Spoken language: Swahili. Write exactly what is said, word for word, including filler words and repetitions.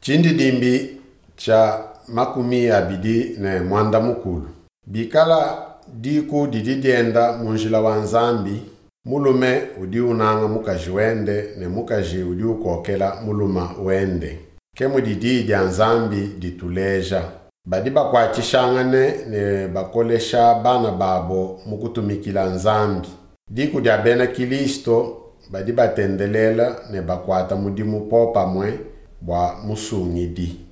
Chindidimbi cha makumi abidi ne mwanda mukulu. Bikala diku dididienda munjila wa Nzambi, mulume udi unanga mukaji wende ne mukaji udi ukokela muluma wende. Kemu didi ya Nzambi dituleja. Badi bakwachishangane ne bakolesha bana babo mukutumikila Nzambi. Diku dia bena Kilisto badi batendelela ne bakwata mudimu popa mwe bwa musungidi.